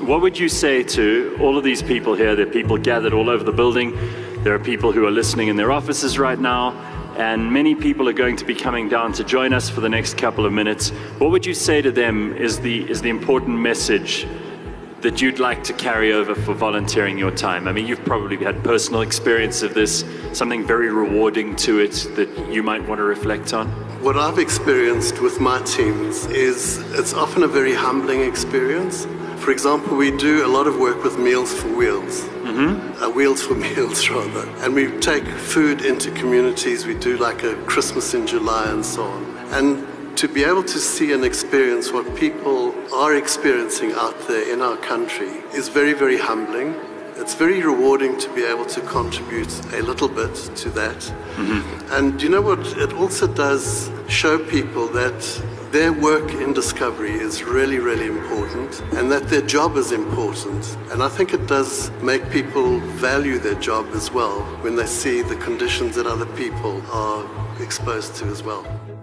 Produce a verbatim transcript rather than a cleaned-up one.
what would you say to all of these people here? There are people gathered all over the building. There are people who are listening in their offices right now, and many people are going to be coming down to join us for the next couple of minutes. What would you say to them is the, is the important message that you'd like to carry over for volunteering your time? I mean, you've probably had personal experience of this, something very rewarding to it that you might want to reflect on. What I've experienced with my teams is it's often a very humbling experience. For example, we do a lot of work with Meals for Wheels, mm-hmm. uh, Wheels for Meals rather, and we take food into communities. We do like a Christmas in July and so on. And to be able to see and experience what people are experiencing out there in our country is very, very humbling. It's very rewarding to be able to contribute a little bit to that. Mm-hmm. And you know what? It also does show people that their work in discovery is really, really important, and that their job is important. And I think it does make people value their job as well when they see the conditions that other people are exposed to as well.